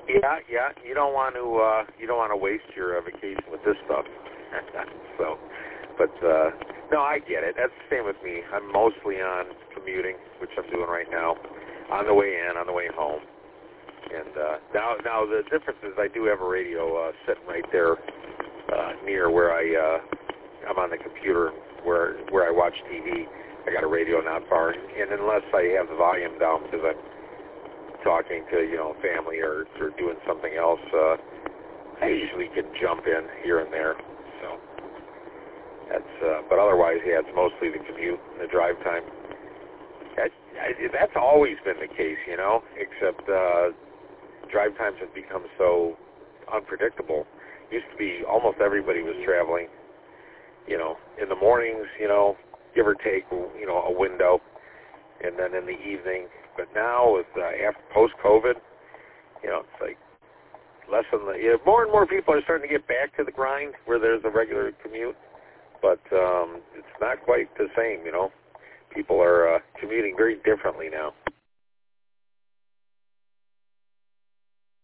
Yeah. You don't want to waste your vacation with this stuff. So, but no, I get it. That's the same with me. I'm mostly on commuting, which I'm doing right now, on the way in, on the way home. And now the difference is I do have a radio sitting right there near where I'm on the computer where I watch TV. I got a radio not far, and unless I have the volume down because I'm talking to family or doing something else, I usually can jump in here and there. So that's but otherwise, yeah, it's mostly the commute and the drive time. That's always been the case, except drive times have become so unpredictable. Used to be almost everybody was traveling, in the mornings, give or take, a window, and then in the evening. But now with after post-COVID, it's like more and more people are starting to get back to the grind where there's a regular commute, but it's not quite the same, People are commuting very differently now.